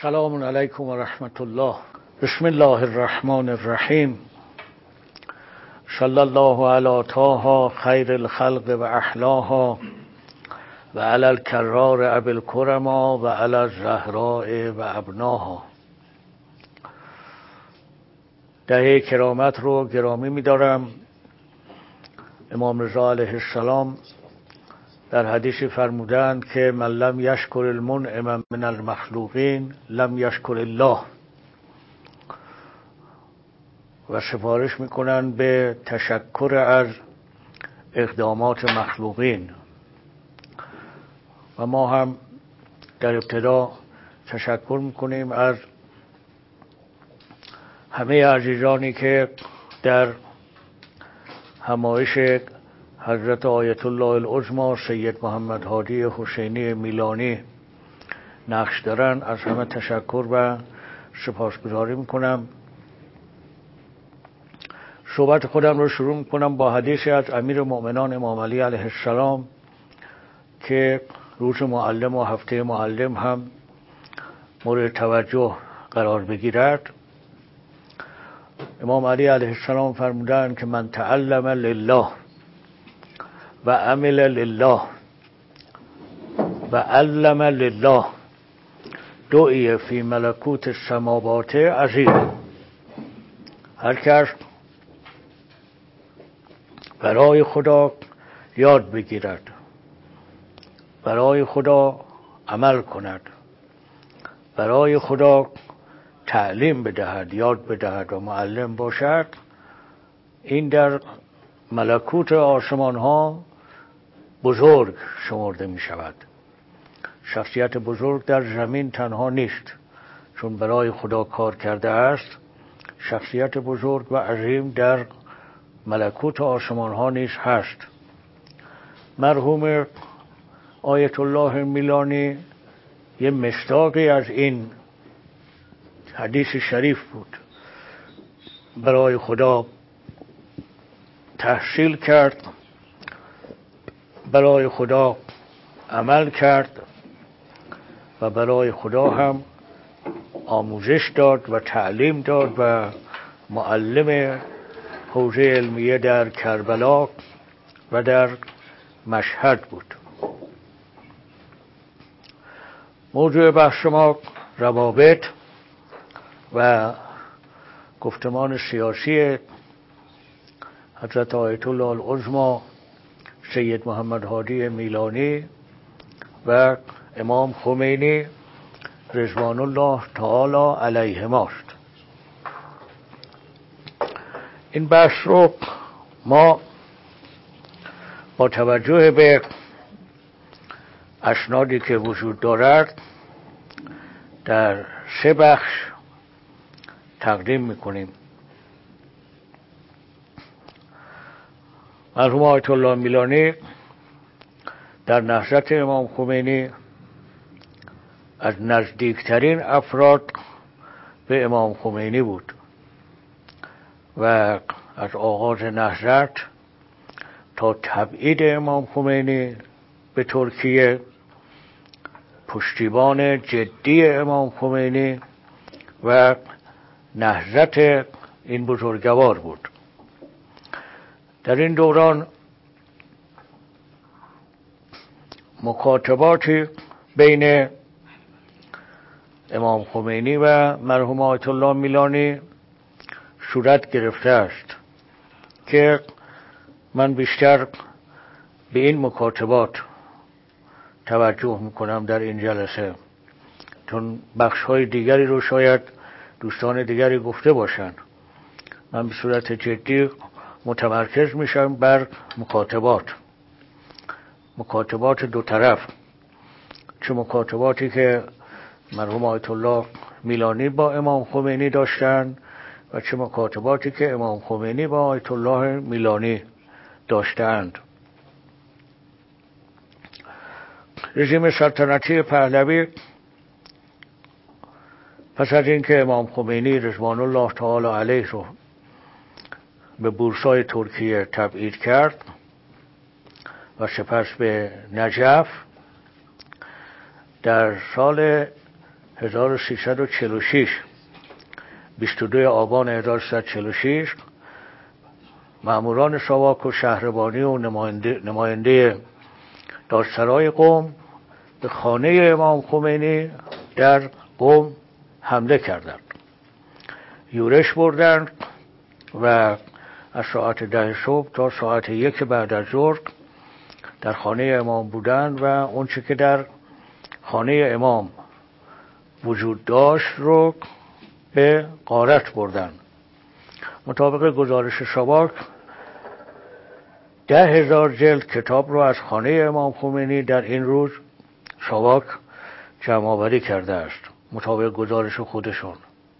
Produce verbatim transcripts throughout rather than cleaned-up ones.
سلام علیکم و رحمت الله. بسم الله الرحمن الرحیم. صلی الله علی طه خیر الخلق و احلاها و علی الکرار ابی الکرما و علی الزهراء و ابناها. دهه کرامت رو گرامی می‌دارم. امام رضا علیه السلام در حدیثی فرمودند که من لم یشکر المنعم من المخلوقین لم یشکر الله، و سفارش میکنند به تشکر از اقدامات مخلوقین. و ما هم در ابتدا تشکر میکنیم از همه عزیزانی که در همایش حضرت آیت الله العظمی سید محمد هادی حسینی میلانی نقش دارن. از همه تشکر و سپاسگزاری میکنم. صحبت خودم رو شروع میکنم با حدیثی از امیر مؤمنان امام علی علیه السلام که روز معلم و هفته معلم هم مورد توجه قرار بگیرد. امام علی علیه السلام فرمودند که من تعلم لله و عمل لله و علم لله دعی فی ملکوت السماوات عظیم. هر کس برای خدا یاد بگیرد، برای خدا عمل کند، برای خدا تعلیم بدهد، یاد بدهد و معلم باشد، این در ملکوت آسمان ها بزرگ شمرده می شود. شخصیت بزرگ در زمین تنها نیست چون برای خدا کار کرده است، شخصیت بزرگ و عظیم در ملکوت آسمان ها نیز هست. مرحوم آیت الله میلانی یه مصداقی از این حدیث شریف بود. برای خدا تحصیل کرد، برای خدا عمل کرد و برای خدا هم آموزش داد و تعلیم داد و معلم حوزه علمیه در کربلا و در مشهد بود. موضوع بحث ما روابط و گفتمان سیاسی حضرت آیت الله العظمی سید محمد هادی میلانی و امام خمینی رضوان الله تعالی علیهما است. این بحث رو ما با توجه به اسنادی که وجود دارد در سه بخش تقدیم میکنیم. مرحوم آیت الله میلانی در نهضت امام خمینی از نزدیکترین افراد به امام خمینی بود و از آغاز نهضت تا تبعید امام خمینی به ترکیه پشتیبان جدی امام خمینی و نهضت این بزرگوار بود. در این دوران مکاتباتی بین امام خمینی و مرحوم آیت الله میلانی صورت گرفته است که من بیشتر به این مکاتبات توجه میکنم در این جلسه، چون بخش های دیگری رو شاید دوستان دیگری گفته باشند. من به صورت جدی متمرکز میشم بر مکاتبات مکاتبات دو طرف، چه مکاتباتی که مرحوم آیت الله میلانی با امام خمینی داشتند و چه مکاتباتی که امام خمینی با آیت الله میلانی داشتند. رژیم سلطنتی پهلوی پس از اینکه امام خمینی رضوان الله تعالی علیه رو به بورسای ترکیه تبعید کرد و سپس به نجف، در سال هزار و سیصد و چهل و شش بیست و دو آبان هزار و سیصد و چهل و شش مأموران ساواک و شهربانی و نماینده, نماینده دادسرای قم به خانه امام خمینی در قم حمله کردند، یورش بردند و از ساعت ده صبح تا ساعت یک بعد از ظهر در خانه امام بودند و اون چه که در خانه امام وجود داشت رو به غارت بردند. مطابق گزارش ساواک ده هزار جلد کتاب رو از خانه امام خمینی در این روز ساواک جمع آوری کرده است، مطابق گزارش خودشون.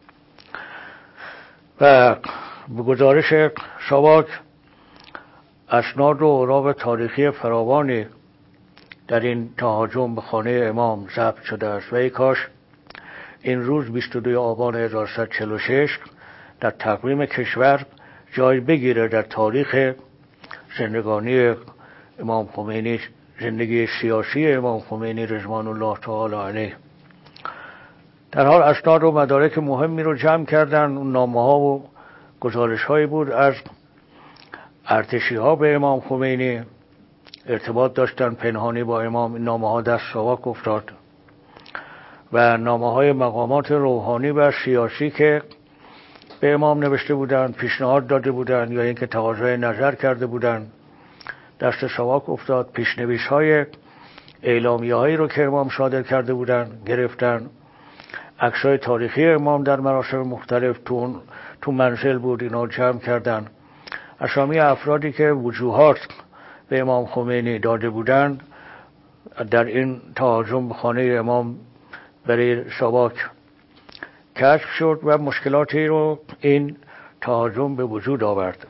و به گزارش ساواک اسناد و اوراق تاریخی فراوانی در این تهاجم به خانه امام ضبط شده است و ای کاش این روز بیست و دو آبان هزار و سیصد و چهل و شش در تقویم کشور جای بگیره در تاریخ زندگانی امام خمینی، زندگی سیاسی امام خمینی رضوان الله تعالی علیه. در حال اسناد و مدارک مهمی رو جمع کردن. اون نامه ها و گزارش هایی بود از ارتشی ها به امام خمینی، ارتباط داشتن پنهانی با امام. این نامه ها دست ساواک افتاد و نامه های مقامات روحانی و سیاسی که به امام نوشته بودند، پیشنهاد داده بودند یا اینکه تقاضای نظر کرده بودند دست ساواک افتاد. پیشنویس های اعلامیه هایی رو که امام صادر کرده بودند گرفتن. عکس های تاریخی امام در مراسم مختلف تو, تو منزل بود، اینا جمع کردن. اسامی افرادی که وجوهات به امام خمینی داده بودند در این تهاجم به خانه امام برای ساواک کشف شد و مشکلاتی رو این تهاجم به وجود آورد.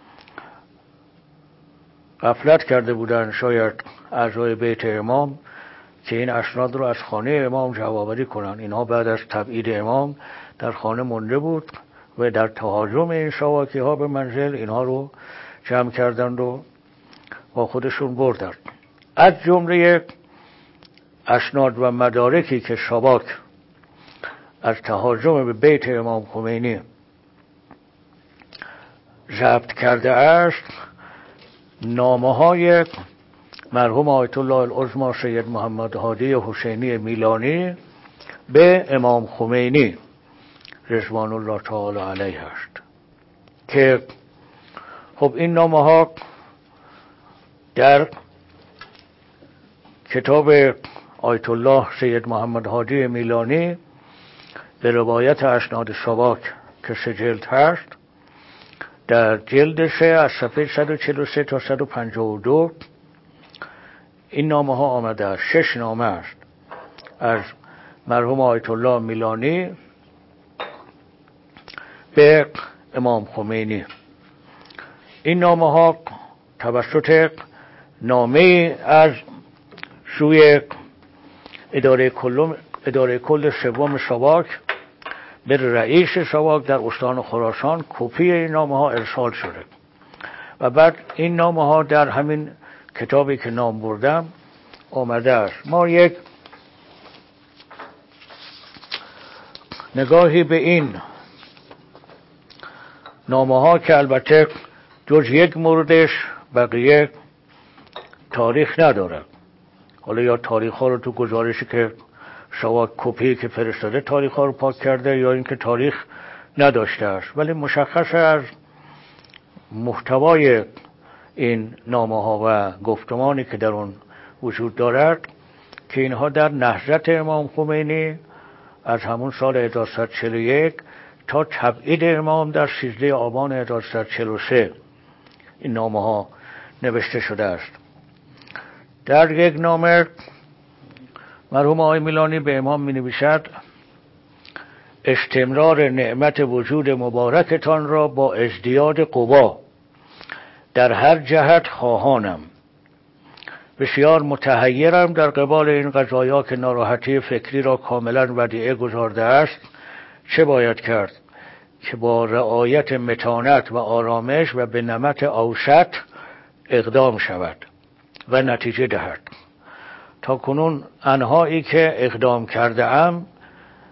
غفلت کرده بودند شاید اعضای بیت امام که این اسناد رو از خانه امام جمع‌آوری کنن. اینها بعد از تبعید امام در خانه مونده بود و در تهاجم این ساواکی ها به منزل اینها رو جمع کردند و با خودشون بردند. از جمله اسناد و مدارکی که ساواک از تهاجم به بیت امام خمینی ضبط کرده است، نامه های مرحوم آیت الله العظمی سید محمد هادی حسینی میلانی به امام خمینی رضوان الله تعالی علیه است که خب این نامه ها در کتاب آیت الله سید محمد هادی میلانی به روایت اسناد ساواک که سه جلد هست، در جلد سه از صفحه صد و چهل و سه تا صد و پنجاه و دو این نامه ها آمده است. شش نامه است از مرحوم آیت الله میلانی به امام خمینی. این نامه ها توسط نامه از سوی اداره کل اداره کل سوم ساواک به رئیس ساواک در استان خراسان کپی این نامه ها ارسال شده و بعد این نامه ها در همین کتابی که نام بردم آمده است. ما یک نگاهی به این نامه ها که البته جز یک موردش بقیه تاریخ نداره، حالا یا تاریخ ها رو تو گزارشی که ساواک کپی که فرستاده تاریخ ها رو پاک کرده یا اینکه تاریخ نداشته است، ولی مشخص از محتوای این نامه ها و گفتمانی که در اون وجود دارد که اینها در نهضت امام خمینی از همون سال هزار و سیصد و چهل و یک تا تبعید امام در سیزده آبان هزار و سیصد و چهل و سه این نامه ها نوشته شده است. در یک نامه مرحوم آقای میلانی به امام می نویسد: استمرار نعمت وجود مبارکتان را با ازدیاد قوا در هر جهت خواهانم. بسیار متحیرم در قبال این قضایا که ناراحتی فکری را کاملا ودیعه گذارده است. چه باید کرد که با رعایت متانت و آرامش و به نمط اوسط اقدام شود و نتیجه دهد؟ تا کنون انهایی که اقدام کرده ام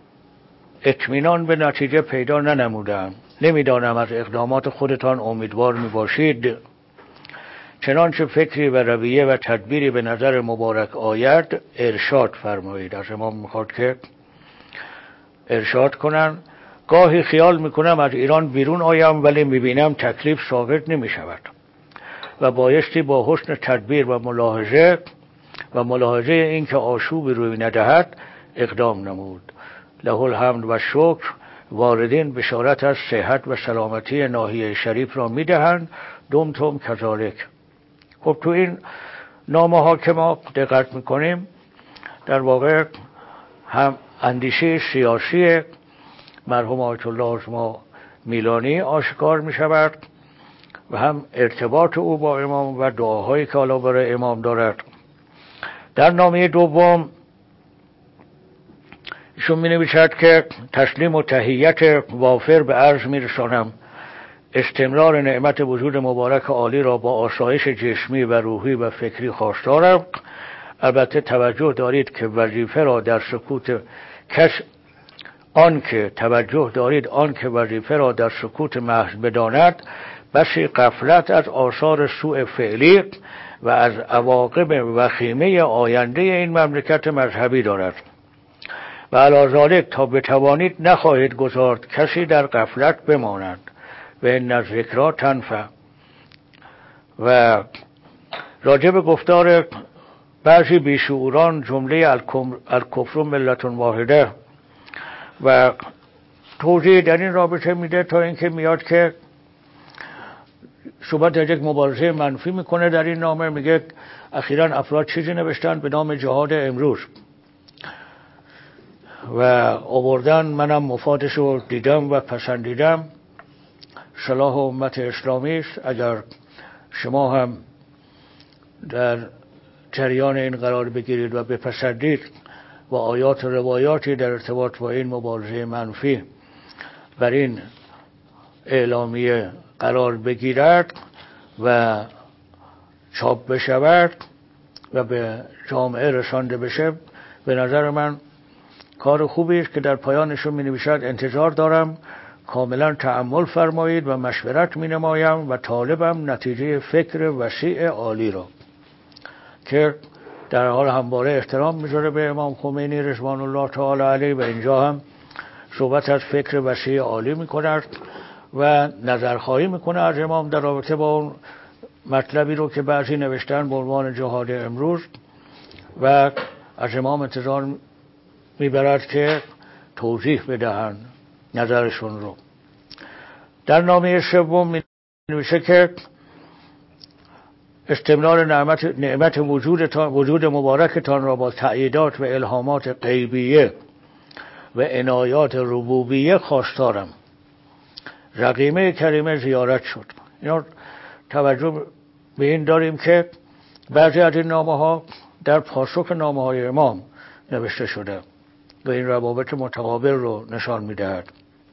اطمینان به نتیجه پیدا ننمودم. نمیدانم از اقدامات خودتان امیدوار می باشید. چنانچه فکری و رویه و تدبیری به نظر مبارک آید ارشاد فرمایید. از امام میخواد که ارشاد کنن. گاهی خیال میکنم از ایران بیرون آیم، ولی میبینم تکلیف ثابت نمیشود و بایستی با حسن تدبیر و ملاحظه و ملاحظه این که آشوبی روی ندهد اقدام نمود. له الحمد و شکر. واردین بشارت از صحت و سلامتی ناحیه شریف را میدهند. دمتم کذالک. خب تو این نامه ها که ما دقت میکنیم در واقع هم اندیشه سیاسی مرحوم آیت الله عظما میلانی آشکار می شود و هم ارتباط او با امام و دعاهایی که حالا برای امام دارد. در نامه دوم ایشون می نویسد که تسلیم و تحیت وافر به عرض می رسانم. استمرار نعمت وجود مبارک عالی را با آسایش جسمی و روحی و فکری خواستارم. البته توجه دارید که وظیفه را در سکوت کس آن که توجه دارید آن که وظیفه را در سکوت محض بداند بسی غفلت از آثار سوء فعلی و از عواقب وخیمه آینده این مملکت مذهبی دارد و علی ذالک تا بتوانید نخواهید گذارد کسی در غفلت بماند و ان الذکری تنفع. و راجب گفتار بعضی بیشعوران جمله الکفر ملت واحده و توضیح در این رابطه میده تا اینکه میاد که صحبت از یک مبارزه منفی میکنه. در این نامه میگه اخیراً افراد چیزی نوشتن به نام جهاد امروز و آوردن، منم مفادش رو دیدم و پسندیدم. صلاح امت اسلامی است. اگر شما هم در جریان این قرار بگیرید و بپسندید و آیات و روایاتی در ارتباط با این مبارزه منفی بر این اعلامیه قرار بگیرد و چاپ بشود و به جامعه رسانده بشه، به نظر من کار خوبی است که در پایانشون می نویسد انتظار دارم کاملا تأمل فرمایید و مشورت می نمایم و طالبم نتیجه فکر وسیع عالی را، که در حال همواره احترام میذاره به امام خمینی رضوان الله تعالی علیه و اینجا هم صحبت از فکر وسیع عالی میکند و نظرخواهی میکنه از امام در رابطه با اون مطلبی رو که بعضی نوشتن به عنوان جهاد امروز و از امام انتظار میبرد که توضیح بدهند نظرشون رو. در نامه سوم می نویسه که استمرار نعمت, نعمت وجودتان وجود مبارکتان را با تأییدات و الهامات غیبیه و عنایات ربوبیه خواستارم. رقیمه کریمه زیارت شد. اینا توجه به این داریم که بعضی از این نامه ها در پاسخ نامه های امام نوشته شده و این روابط متقابل رو نشان میدهد.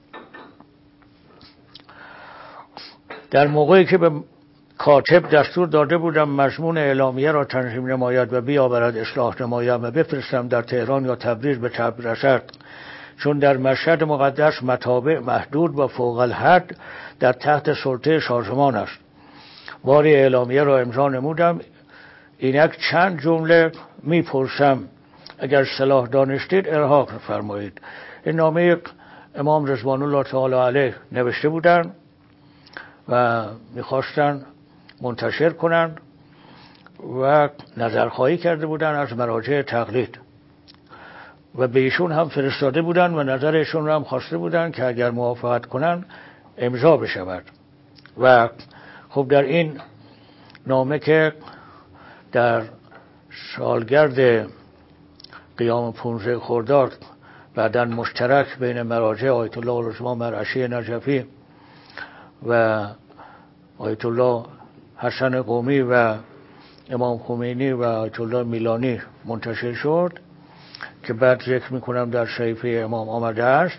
در موقعی که به کاتب دستور داده بودم مضمون اعلامیه را تنظیم نماید و بیاورد اصلاح نمایم و بفرستم در تهران یا تبریز به تب رسد، چون در مشهد مقدس متابع محدود و فوق الحد در تحت سلطه سازمان است. باری اعلامیه را امضا نمودم. اینک چند جمله میپرسم، اگر صلاح دانستید الحاق فرمایید. این نامه امام رضوان الله تعالی علیه نوشته بودند و میخواستن منتشر کنند و نظرخواهی کرده بودند از مراجع تقلید و به ایشون هم فرستاده بودند و نظرشون را هم خواسته بودند که اگر موافقت کنند امضا بشود. و خب در این نامه که در سالگرد قیام پانزده خرداد بعداً مشترک بین مراجع آیت الله العظما مرعشی نجفی و آیت الله حسن قمی و امام خمینی و آیت الله میلانی منتشر شد که بعد ذکر میکنم در صحیفه امام آمده است.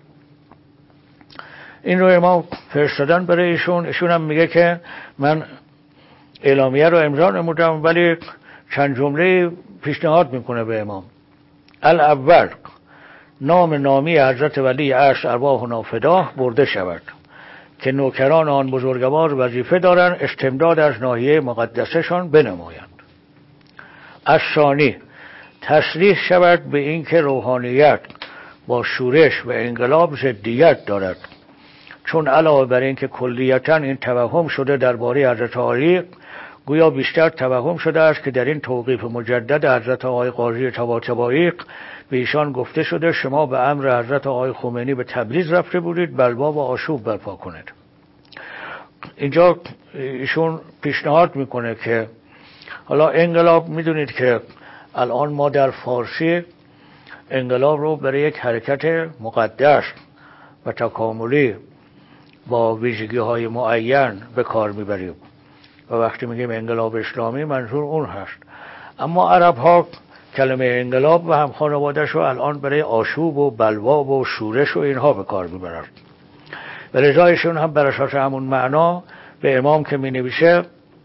این رو امام فرستادن برای ایشون. ایشون هم میگه که من اعلامیه رو امضا نمودم ولی چند جمله پیشنهاد میکنه به امام. الاول نام نامی حضرت ولی عصر ارواحنا فداه برده شود که نوکران آن بزرگوار وظیفه دارند استمداد از ناحیه مقدسشان بنمایند. از ثانی تصریح شود به اینکه روحانیت با شورش و انقلاب ضدیت دارد، چون علاوه بر اینکه کلیتا این توهم شده درباره حضرت عالی، گویا بیشتر توهم شده است که در این توقیف مجدد حضرت آقای قاضی طباطبایی به ایشان گفته شده شما به امر حضرت آقای خمینی به تبریز رفته بودید بلوا و آشوب برپا کنید. اینجا ایشون پیشنهاد میکنه که حالا انقلاب، میدونید که الان ما در فارسی انقلاب رو برای یک حرکت مقدس و تکاملی با ویژگی های معین به کار میبریم و وقتی میگیم انقلاب اسلامی منظور اون هست. اما عرب ها کلمه انقلاب و هم خانوادش رو الان برای آشوب و بلوا و شورش و اینها به کار میبرن و لذایشون هم بر اساس همون معنا به امام که می نویسه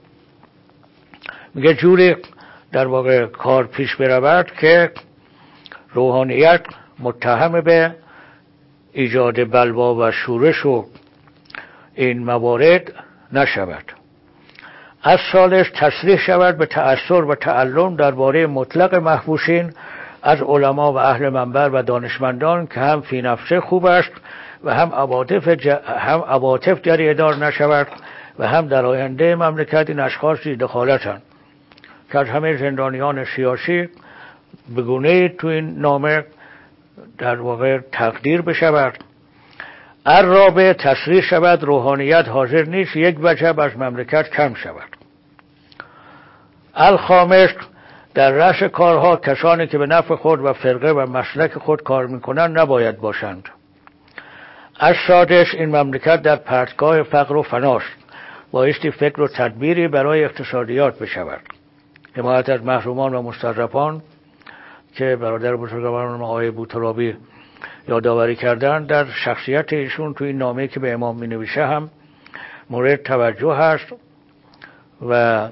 میگه جوری در واقع کار پیش برود که روحانیت متهم به ایجاد بلوا و شورش و این موارد نشود. از ثالث تصریح شود به تأثر و تعلم درباره مطلق محبوسین از علما و اهل منبر و دانشمندان که هم فی نفسه خوب است و هم عواطف ج... هم عواطف جریدار نشود و هم در آینده مملکت این اشخاصی دخالتند که از همه زندانیان سیاسی به گونه‌ای تو این نامه در واقع تقدیر بشود. الرابع تصریح شود روحانیت حاضر نیست یک وجب از مملکت کم شود. الخامس در رأس کارها کسانی که به نفع خود و فرقه و مسلک خود کار میکنند نباید باشند. السادس این مملکت در پرتگاه فقر و فناست، بایستی فکر و تدبیری برای اقتصادیات بشود. حمایت از محرومان و مستضعفان که برادر بزرگواران آقای بوترابی یادآوری کردن در شخصیت ایشون توی این نامه که به امام می نویسه هم مورد توجه هست. و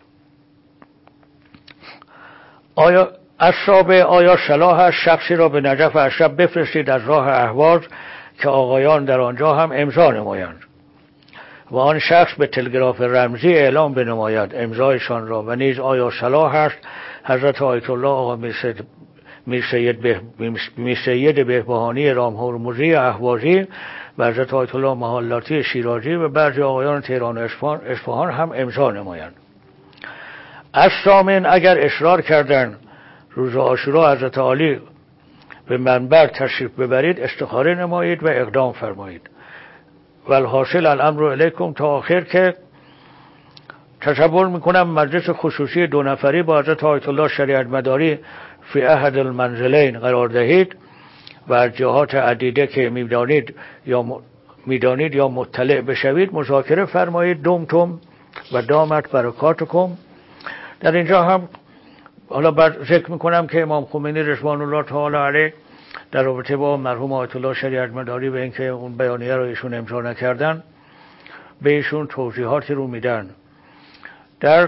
آیا اصحابه آیا صلاح است شخصی را به نجف اشرف بفرستید از راه اهواز که آقایان در آنجا هم امضا نمایند و آن شخص به تلگراف رمزی اعلام بنماید امضایشان را، و نیز آیا صلاح است حضرت آیت الله آقا میرسید به میرسید بهبهانی رامهرمزی اهوازی و حضرت آیت الله محلاتی شیرازی و بعضی آقایان تهران و اصفهان هم امضا نمایند. از ثامن اگر اصرار کردند روز عاشورا حضرت عالی به منبر تشریف ببرید استخاره نمایید و اقدام فرمایید. والحاصل الامر الیکم تا آخر که تصور میکنم مجلس خصوصی دو نفری با حضرت آیت الله شریعت مداری فی احد المنزلین قرار دهید و از جهات عدیده که میدانید یا میدانید یا مطلع بشوید مذاکره فرمایید. دمتم و دامت برکاتکم. در اینجا هم حالا بعد ذکر میکنم که امام خمینی رضوان الله تعالی علیه در رابطه با مرحوم آیت الله شریعت مداری به اینکه اون بیانیه رو ایشون امضا نکردن به ایشون توضیحاتی رو میدن. در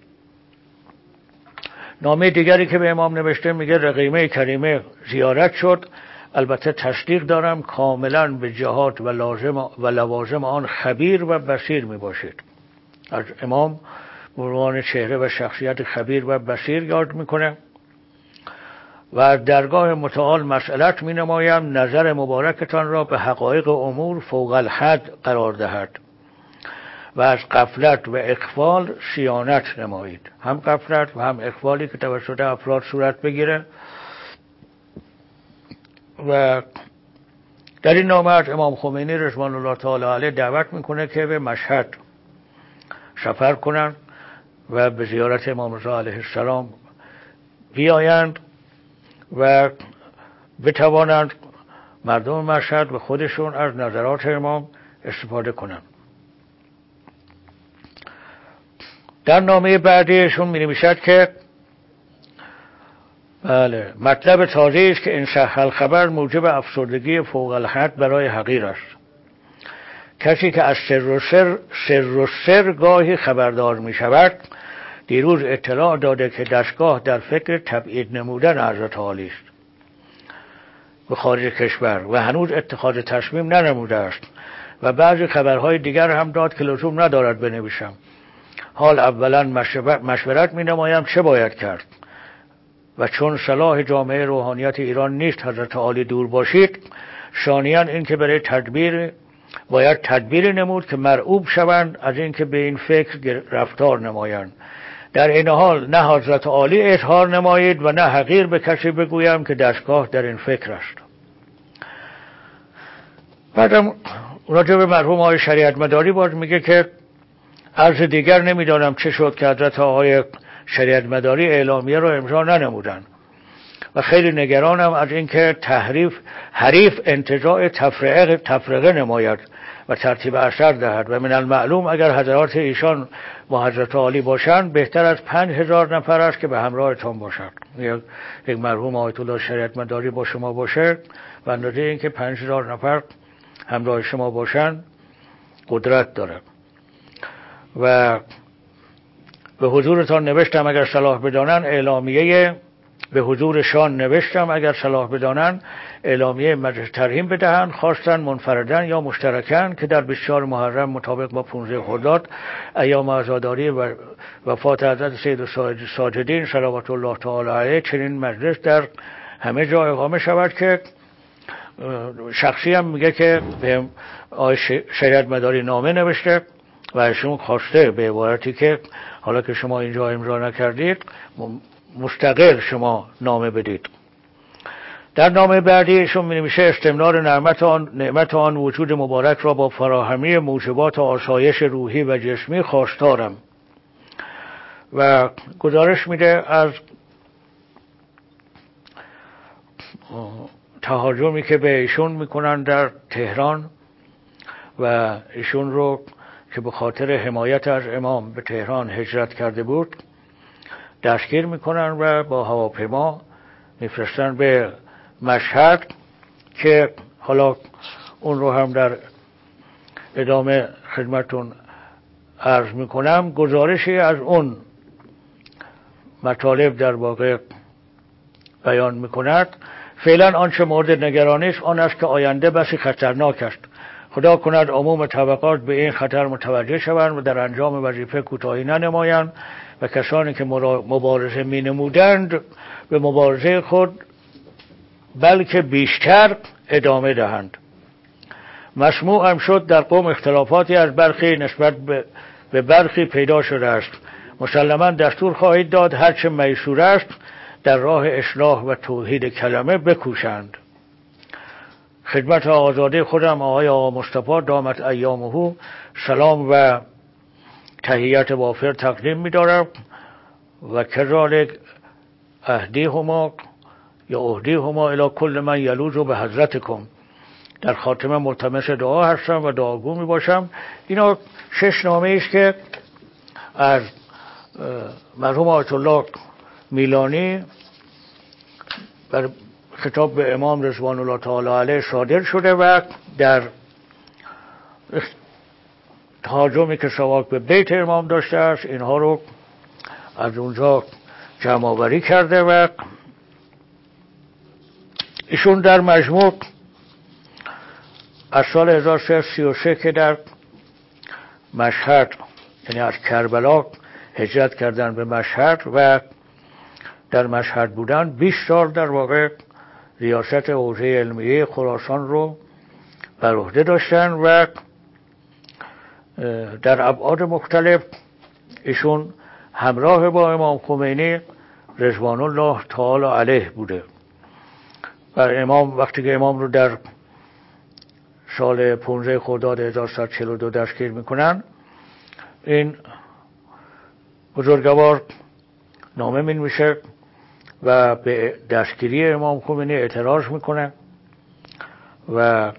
نامه دیگری که به امام نوشته میگه رقیمه کریمه زیارت شد، البته تصدیق دارم کاملا به جهات و لازم و لوازم آن خبیر و بصیر میباشید. از امام به عنوان چهره و شخصیت خبیر و بصیر یاد میکنه و از درگاه متعال مسئلت می نمایم نظر مبارکتان را به حقایق امور فوق الحد قرار دهد و از غفلت و اغفال صیانت نمایید. هم غفلت و هم اغفالی که توسط افراد صورت بگیره. و در این نامه از امام خمینی رضوان الله تعالی علیه دعوت میکنه که به مشهد سفر کنند و به زیارت امام رضا علیه السلام بیایند و بتوانند مردم مشهد و خودشون از نظرات امام استفاده کنند. در نامه بعدیشون می نویسد که بله مطلب تازه است که این صح الخبر موجب افسردگی فوق الحد برای حقیر است. کسی که از سر و سر سر و سر گاهی خبردار می شود دیروز اطلاع داده که دستگاه در فکر تبعید نمودن حضرت عالی است. به خارج کشور و هنوز اتخاذ تصمیم ننموده است و بعضی خبرهای دیگر هم داد که لزوم ندارد بنویسم. حال اولا مشورت می نمایم چه باید کرد و چون صلاح جامعه روحانیت ایران نیست حضرت عالی دور باشید، ثانیاً این که برای تدبیر باید تدبیری نمود که مرعوب شوند از این که به این فکر رفتار نمایند. در این حال نه حضرت عالی اظهار نمایید و نه حقیر به کسی بگویم که دستگاه در این فکر است. بعدم راجع به مرحوم آقای شریعت مداری باز میگه که عرض دیگر نمیدانم چه شد که حضرت آقای شریعت مداری اعلامیه رو امضا ننمودند و خیلی نگرانم از اینکه تحریف حریف انتزاع تفرقه تفرقه نماید و ترتیب اثر دهد و من المعلوم اگر حضرات ایشان با حضرت عالی باشند بهتر از پنج هزار نفر است که به همراهتان باشد. یک مرحوم آیت الله شریعت مداری با شما باشه و اندازه اینکه پنج هزار نفر همراه شما باشند قدرت دارد. و به حضورتان نوشتم اگر صلاح بدانند اعلامیه به حضورشان نوشتم اگر صلاح بدانند اعلامیه مجلس ترحیم بدهند، خواستن منفردن یا مشترکن که در بیست و چهار محرم مطابق با پانزده خرداد ایام عزاداری و وفات حضرت سید ساجدین صلوات الله تعالی علیه چنین مجلس در همه جا اقامه شود. که شخصی هم میگه که به آقای شریعت مداری نامه نوشته و ایشون خواسته به عبارتی که حالا که شما اینجا امضا نکردید مستقل شما نامه بدید. در نامه بعدی ایشون می‌نویسه استمرار نعمت آن نعمت آن وجود مبارک را با فراهمی موجبات آسایش روحی و جسمی خواستارم و گزارش میده از تهاجمی که به ایشون میکنن در تهران و ایشون رو که به خاطر حمایت از امام به تهران هجرت کرده بود دستگیر میکنن و با هواپیما میفرستن به مشهد که حالا اون رو هم در ادامه خدمتون عرض میکنم. گزارشی از اون مطالب در واقع بیان میکند. فعلا آنچه مورد نگرانی است آن است که آینده بسی خطرناک است. خدا کند عموم طبقات به این خطر متوجه شوند و در انجام وظیفه کوتاهی ننمایند و کسانی که مبارزه می نمودند به مبارزه خود بلکه بیشتر ادامه دهند. مسموع هم شد در قوم اختلافاتی از برخی نسبت به برخی پیدا شده است. مسلما دستور خواهید داد هرچه میسور است در راه اصلاح و توحید کلمه بکوشند. خدمت آزاده خودم آقای آقا مصطفی دامت ایامه سلام و تحیت وافر تقدیم می دارم و کذالک اهدی هما یا اهدی هما الی کل من یلوذ به حضرتکم. در خاتمه ملتمس دعا هستم و دعاگو می باشم. اینا شش نامه است که از مرحوم آیت الله میلانی بر خطاب به امام رضوان الله تعالی علیه صادر شده و در تهاجمی که سواک به بیت امام داشته است اینها رو از اونجا جمع آوری کرده و ایشون در مجموع از سال هزار و سیصد و سی و سه که در مشهد یعنی از کربلا هجرت کردن به مشهد و در مشهد بودن بیست سال در واقع ریاست حوزه علمیه خراسان رو بر عهده داشتن و در ابعاد مختلف ایشون همراه با امام خمینی رضوان الله تعالی علیه بوده و امام وقتی که امام رو در سال پانزده خرداد هزار و سیصد و چهل و دو دستگیر میکنن این بزرگوار نامه مینویسه و به دستگیری امام خمینی اعتراض میکنه و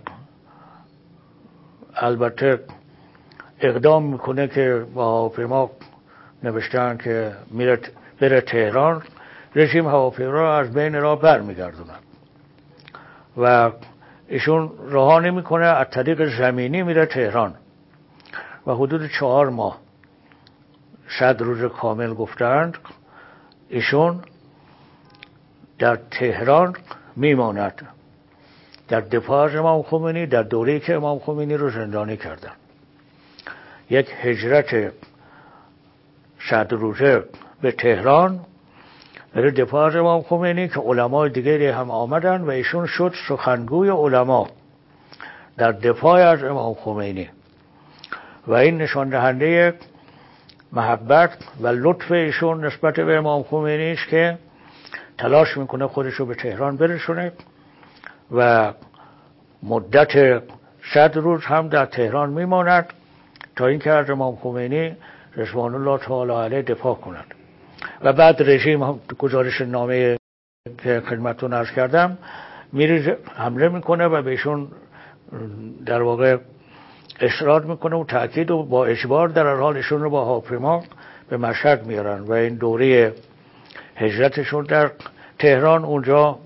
البته اقدام میکنه که با هواپیما نوشتن که میره بره تهران. رژیم هواپیما را از بین راه بر میگردونن و ایشون رها نمیکنه از طریق زمینی میره تهران و حدود چهار ماه صد روز کامل گفتند ایشون در تهران میماند در دفاع از امام خمینی در دوره‌ای که امام خمینی رو زندانی کردن. یک هجرت صد روزه به تهران برای دفاع از امام خمینی که علمای دیگری هم آمدن و ایشون شد سخنگوی علما در دفاع از امام خمینی و این نشان دهنده محبت و لطف ایشون نسبت به امام خمینی است که تلاش میکنه خودش رو به تهران برسونه و مدت صد روز هم در تهران میماند تا اینکه از امام خمینی رضوان الله تعالی علیه دفاع کند. و بعد رژیم هم گزارش نامه که خدمتتون عرض کردم میره حمله میکنه و بهشون در واقع اصرار میکنه و تأکید و با اجبار در حال ایشون رو با هواپیما به مشهد میارن و این دوره هجرتشون در تهران اونجا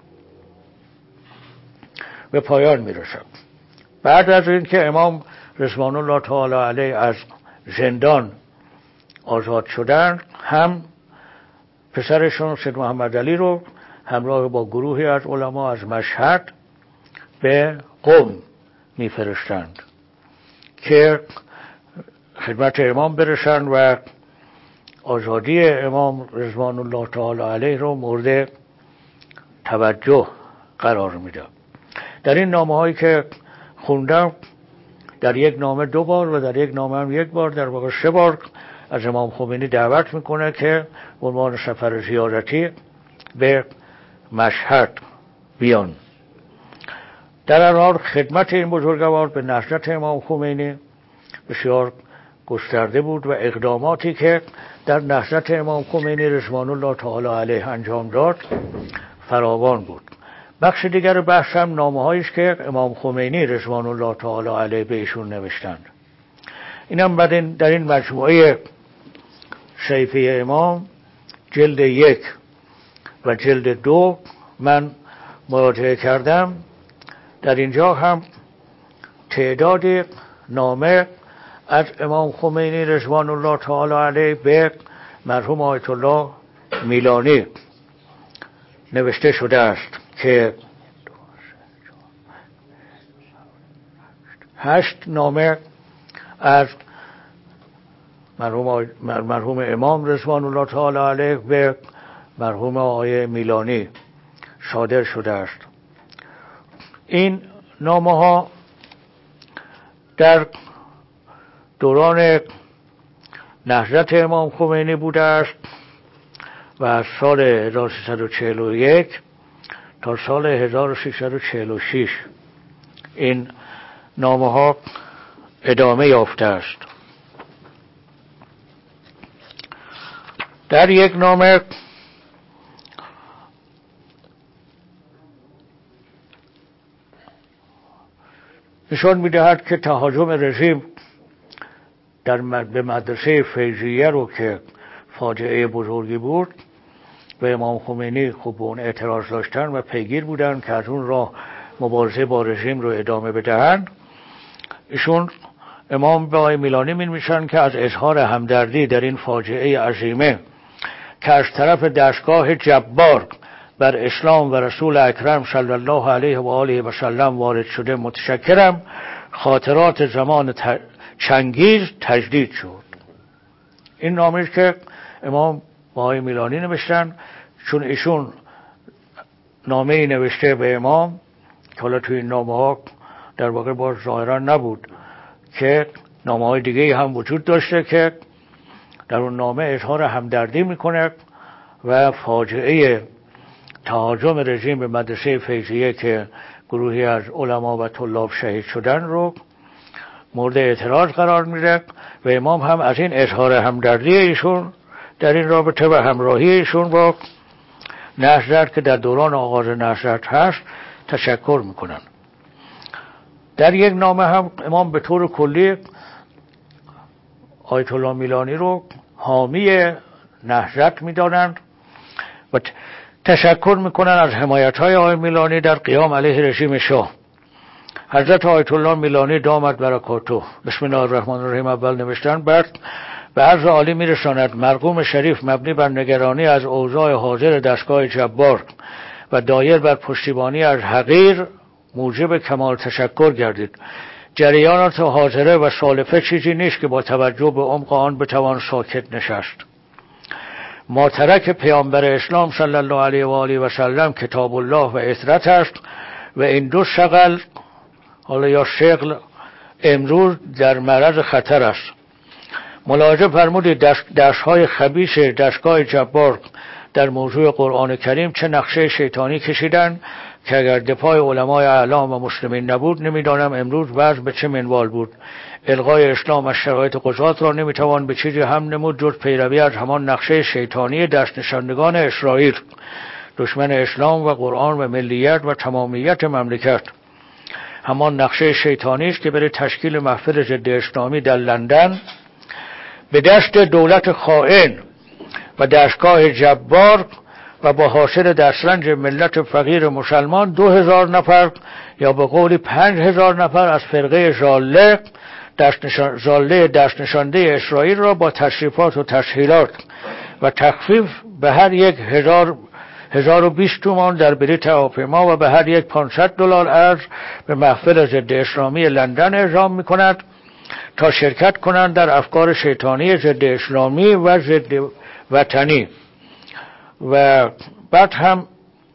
به پایان میرسه. بعد از اینکه امام رضوان الله تعالی علیه از زندان آزاد شدن هم پسرشون سید محمد علی رو همراه با گروهی از علما از مشهد به قم میفرستند که خدمت امام برسند و آزادی امام رضوان الله تعالی علیه رو مورد توجه قرار میده. در این نامه هایی که خوندم در یک نامه دو بار و در یک نامه هم یک بار در واقع سه بار از امام خمینی دعوت میکنه که به عنوان سفر زیارتی به مشهد بیان. در هر حال خدمت این بزرگوار به نهضت امام خمینی بسیار گسترده بود و اقداماتی که در نهضت امام خمینی رضوان الله تعالی علیه انجام داد فراوان بود. بخش دیگر بحث هم نامه‌هایی است که امام خمینی رضوان الله تعالی علیه به ایشون نوشتند. اینم بعد در این مجموعه صحیفه امام جلد یک و جلد دو من مراجعه کردم. در اینجا هم تعداد نامه از امام خمینی رضوان الله تعالی علیه به مرحوم آیت الله میلانی نوشته شده است که هشت نامه از مرحوم, مرحوم امام رضوان الله تعالی علیه به مرحوم آقای میلانی صادر شده است. این نامه ها در دوران نهضت امام خمینی بوده است و از سال هزار و سیصد و چهل و یک تا سال هزار و سیصد و چهل و شش این نامه ها ادامه یافته است. در یک نامه نشان می‌دهد که تهاجم رژیم در به مدرسه فیضیه رو که فاجعه بزرگی بود و امام خمینی خوب اون اعتراض داشتن و پیگیر بودن که از اون راه مبارزه با رژیم رو ادامه بدهند. ایشون امام به آقای میلانی می‌نویسند که از اظهار همدردی در این فاجعه عظیمه که از طرف دستگاه جبار بر اسلام و رسول اکرم صلی الله علیه و آله و سلم وارد شده متشکرم. خاطرات زمان ت... چنگیز تجدید شد. این نامه است که امام با آقای میلانی نوشتن، چون ایشون نامه ای نوشته به امام که حالا توی این نامه ها در واقع باز ظاهرا نبود که نامه های دیگه هم وجود داشته که در اون نامه اظهار همدردی میکنه و فاجعه تهاجم رژیم به مدرسه فیضیه که گروهی از علما و طلاب شهید شدن رو مورد اعتراض قرار میده و امام هم از این اظهار همدردی ایشون در این رابطه و همراهی ایشون با نهضت که در دوران آغاز نهضت هست تشکر میکنن. در یک نامه هم امام به طور کلی آیت الله میلانی رو حامی نهضت میدانند و تشکر میکنن از حمایت‌های آقای میلانی در قیام علیه رژیم شاه. حضرت آیت الله میلانی دامت برکاته بسم الله الرحمن الرحیم اول نوشتن، بعد به عرض عالی میرساند مرقوم شریف مبنی بر نگرانی از اوضاع حاضر دستگاه جبار و دایر بر پشتیبانی از حقیر موجب کمال تشکر گردید. جریانات حاضره و سالفه چیزی نیست که با توجه به عمق آن بتوان ساکت نشست. ماترک پیامبر اسلام صلی الله علیه و آله و سلم کتاب الله و عترت است و این دو شغل حالا یا شغل امروز در معرض خطر است. ملاحظه فرمودید دستهای خبیث دستگاه جبار در موضوع قرآن کریم چه نقشه شیطانی کشیدن که اگر دفاع علمای اعلام و مسلمین نبود نمیدانم امروز وضع به چه منوال بود. الغای اسلام از شرایط قضات را نمیتوان به چیزی هم نمود جز پیروی از همان نقشه شیطانی دست نشاندگان اسرائیل، دشمن اسلام و قرآن و ملیت و تمامیت مملکت. همان نقشه شیطانی است که برای تشکیل محفل ضد اسلامی در لندن به دست دولت خائن و دستگاه جبار و با حاصل دسترنج ملت فقیر مسلمان دو هزار نفر یا به قولی پنج هزار نفر از فرقه ژاله دستنشان ژاله دستنشانده اسرائیل را با تشریفات و تسهیلات و تخفیف به هر یک هزار هزار و بیست تومان در بلیط هواپیما و به هر یک پانصد دلار ارز به محفل ضد اسلامی لندن اعزام می‌کند تا شرکت کنند در افکار شیطانی ضد اسلامی و ضد وطنی. و بعد هم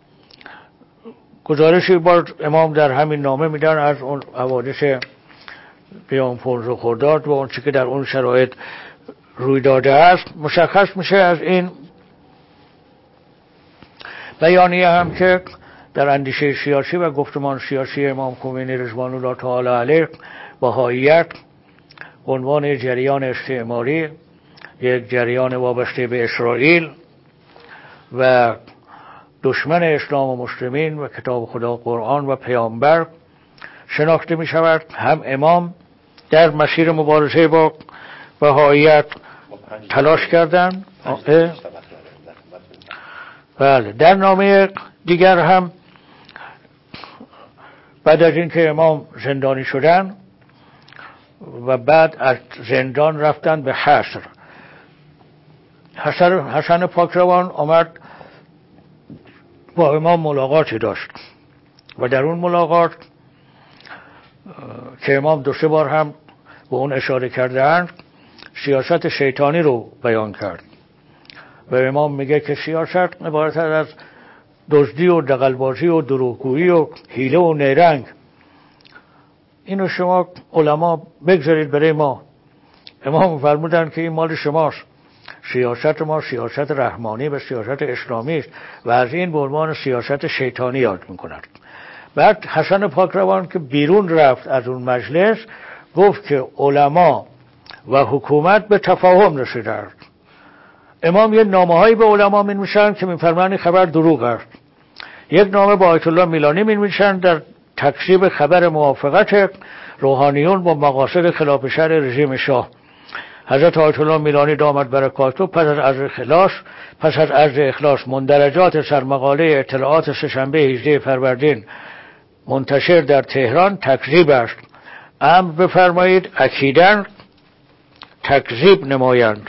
گزارشی بار امام در همین نامه میدن از اون حوادث قیام پنج خرداد و اون چی که در اون شرایط روی داده است. مشخص میشه از این بیانیه هم که در اندیشه سیاسی و گفتمان سیاسی امام خمینی رضوان الله تعالی علیه بهائیت عنوان جریان استعماری، یک جریان وابسته به اسرائیل و دشمن اسلام و مسلمین و کتاب خدا قرآن و پیامبر شناخته می شود. هم امام در مسیر مبارزه با بهائیت تلاش کردند. بله، در نامه دیگر هم بعد از اینکه امام زندانی شدن و بعد از زندان رفتن به حصر، حسن, حسن پاکروان آمد با امام ملاقاتی داشت و در اون ملاقات که امام دو سه بار هم به اون اشاره کردند سیاست شیطانی رو بیان کرد و امام میگه که سیاست عبارت از دزدی و دغل‌بازی و دروغگویی و حیله و نیرنگ، اینو شما علما بگذارید برای ما. امام فرمودن که این مال شماست، سیاست ما سیاست رحمانی و سیاست اسلامی است و از این به عنوان سیاست شیطانی یاد میکنند. بعد حسن پاکروان که بیرون رفت از اون مجلس گفت که علما و حکومت به تفاهم رسیدند. امام یه نامه هایی به علما می‌نویسند که می‌فرمایند خبر دروغ است. یک نامه با آیت الله میلانی می‌نویسند در تکذیب خبر موافقت روحانیون با مقاصد خلاف شرع رژیم شاه. حضرت آیت الله میلانی دامت برکاته پس از عرض اخلاص پس از عرض اخلاص مندرجات سرمقاله اطلاعات سه‌شنبه هجده فروردین منتشر در تهران تکذیب است. امر بفرمایید اکیداً تکذیب نمایند.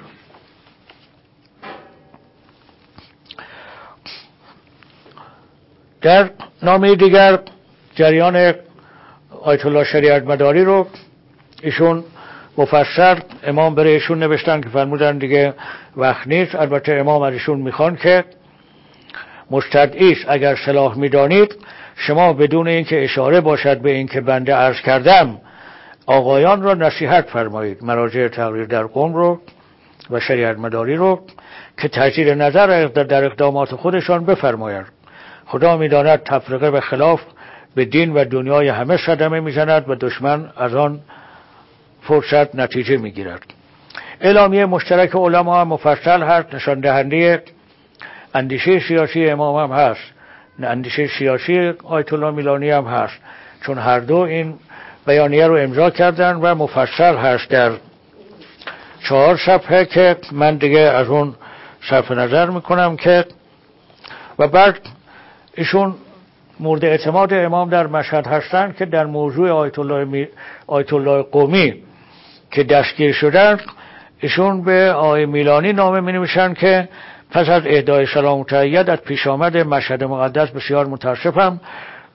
در نامه دیگر جریان آیت الله شریعت مداری رو ایشون مفصل امام برای ایشون نوشتن که فرمودن دیگه وقت نیست. البته امام از ایشون میخوان که مستدعی است اگر صلاح میدانید شما بدون اینکه اشاره باشد به اینکه بنده عرض کردم آقایان را نصیحت فرمایید، مراجع تقریر در قم رو و شریعت مداری رو که تجدید نظر در اقدامات خودشان بفرمایند. خدا میداند تفرقه و خلاف به دین و دنیای همه صدمه میزند و دشمن از آن فرصت نتیجه میگیرد. اعلامیه مشترک علما هم مفصل هست، نشان دهنده اندیشه سیاسی امام هم هست، اندیشه سیاسی آیت الله میلانی هم هست، چون هر دو این بیانیه رو امضا کردن و مفصل هست در چهار صفحه که من دیگه از اون صرف نظر میکنم. که و بعد ایشون مورد اعتماد امام در مشهد هستند که در موضوع آیت الله, می... آیت الله قمی که دستگیر شدن ایشون به آقای میلانی نامه می نویسند که پس از اهدای سلام و تأیید از پیش آمد مشهد مقدس بسیار متاسفم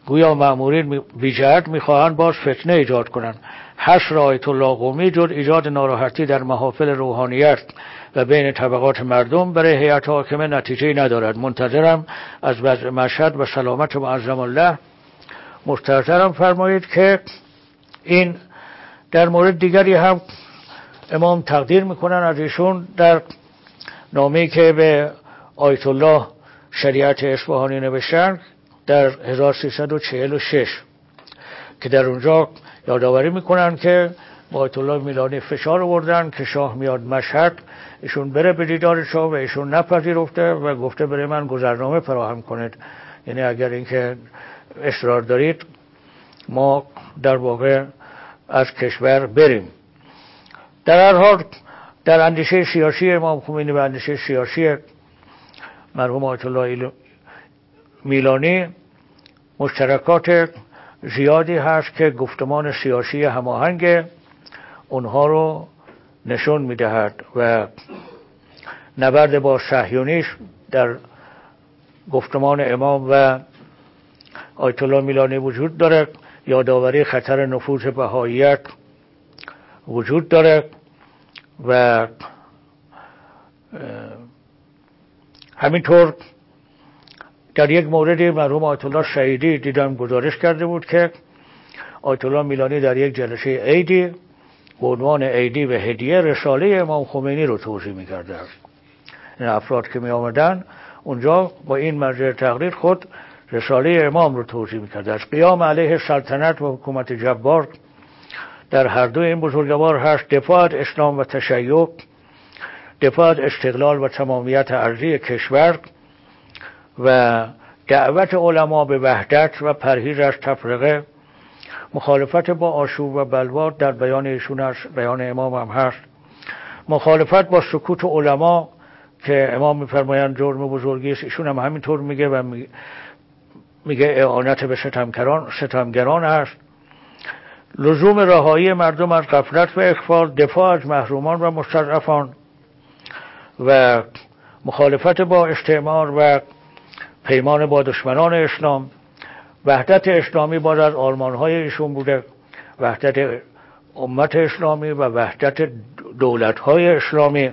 گویا مأمورین بی جهت میخواهند باز فتنه ایجاد کنند. حشر آیت الله قمی جز ایجاد ناراحتی در محافل روحانیت و بین طبقات مردم برای هیئت حاکمه نتیجه ندارد. منتظرم از مشهد و سلامت معظم الله مستحضرم فرمایید که این در مورد دیگری هم امام تقدیر میکنن از ایشون در نامه‌ای که به آیت الله شریعت اصفهانی نوشتن در هزار و سیصد و چهل و شش که در اونجا یادآوری میکنن که با آیت الله میلانی فشار آوردن که شاه میاد مشهد، ایشون بره به دیدار شاه و ایشون نپذیرفته و گفته برای من گذرنامه فراهم کنید، یعنی اگر اینکه اصرار دارید ما در واقع از کشور بریم. در هر حال در اندیشه سیاسی امام خمینی و اندیشه سیاسی مرحوم آیت الله میلانی مشترکات زیادی هست که گفتمان سیاسی هماهنگ اونها رو نشون میدهد و نبرد با صهیونیسم در گفتمان امام و آیت الله میلانی وجود داره، یادآوری خطر نفوذ بهائیت وجود داره و همینطور در یک موردی مرحوم آیت الله شهیدی دیدم گزارش کرده بود که آیت الله میلانی در یک جلسه عیدی به عنوان عیدی و هدیه رساله امام خمینی رو توضیح می‌کرده. این افراد که می آمدن اونجا با این مرجع تقریر خود رساله امام رو توضیح می‌کرده. از قیام علیه سلطنت و حکومت جبار در هر دو این بزرگوار هست دفاع از اسلام و تشیع، دفاع از استقلال و تمامیت ارضی کشور و دعوت علما به وحدت و پرهیز از تفرقه، مخالفت با آشوب و بلوا در بیان ایشون هست، بیان امام هم هست، مخالفت با سکوت علما که امام میفرمایند جرم بزرگی است، ایشون هم همینطور میگه و میگه اعانت به ستمگران ستمگران هست، لزوم رهایی مردم از غفلت و اغفال، دفاع از محرومان و مستضعفان و مخالفت با استعمار و پیمان با دشمنان اسلام. وحدت اسلامی باز از آرمان‌های ایشون بوده، وحدت امت اسلامی و وحدت دولت‌های اسلامی.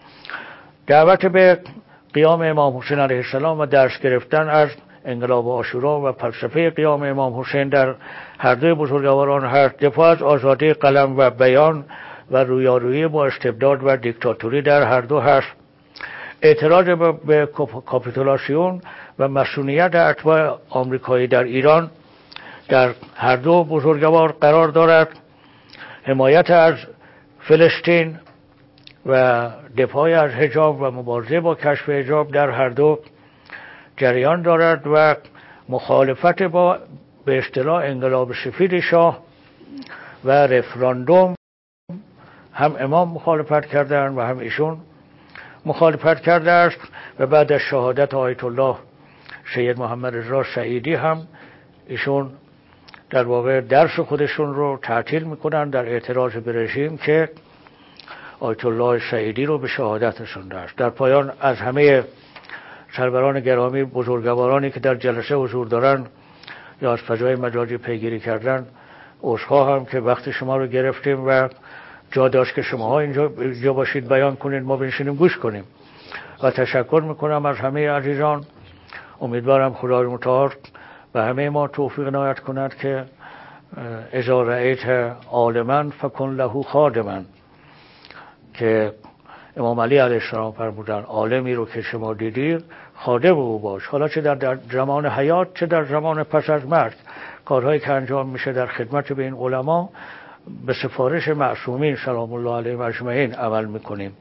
دعوت به قیام امام حسین علیه السلام و درس گرفتن از انقلاب عاشورا و فلسفه قیام امام حسین در هر دوی بزرگواران هست، دفاع از آزادی قلم و بیان و رویارویی با استبداد و دیکتاتوری در هر دو هست، اعتراض به کاپیتولاسیون و مسئولیت اتباع آمریکایی در ایران در هر دو بزرگوار قرار دارد، حمایت از فلسطین و دفاع از حجاب و مبارزه با کشف حجاب در هر دو جریان دارد و مخالفت با به اصطلاح انقلاب سفید شاه و رفراندوم هم امام مخالفت کردند و هم ایشون مخالفت کرده است و بعد از شهادت آیت الله سید محمد رضا شهیدی هم ایشون در واقع درس خودشون رو تعطیل میکنن در اعتراض به رژیم که آیت الله شهیدی رو به شهادت رسونده است. در پایان از همه سروران گرامی بزرگوارانی که در جلسه حضور دارن یا از فضای مجازی پیگیری کردن عذرخواهم که وقت شما رو گرفتیم و جا داشت که شماها اینجا, اینجا باشید بیان کنید، ما بنشینیم گوش کنیم و تشکر میکنم از همه عزیزان. امیدوارم خدای متعال و همه ما توفیق عنایت کند که اذا رأیت عالما فکن له خادما، که امام علی علیه السلام فرمودن عالمی رو که شما دیدید خادم او باش، حالا چه در زمان حیات چه در زمان پس از مرگ. کارهایی که انجام میشه در خدمت به این علما به سفارش معصومین سلام الله علیهم اجمعین عمل میکنیم.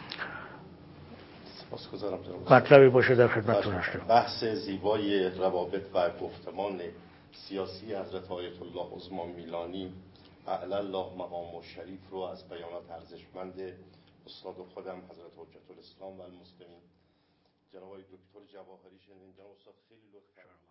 مطلبی باشه در خدمتتون هستم. بحث زیبای روابط و گفتمان سیاسی حضرت آیت الله عظما میلانی اعلی الله مقام و شریف رو از بیانات ارزشمند استاد خودم حضرت حجت الاسلام و المسلمین جناب دکتر جواهری شنیدیم. جناب استاد خیلی لطف کردید.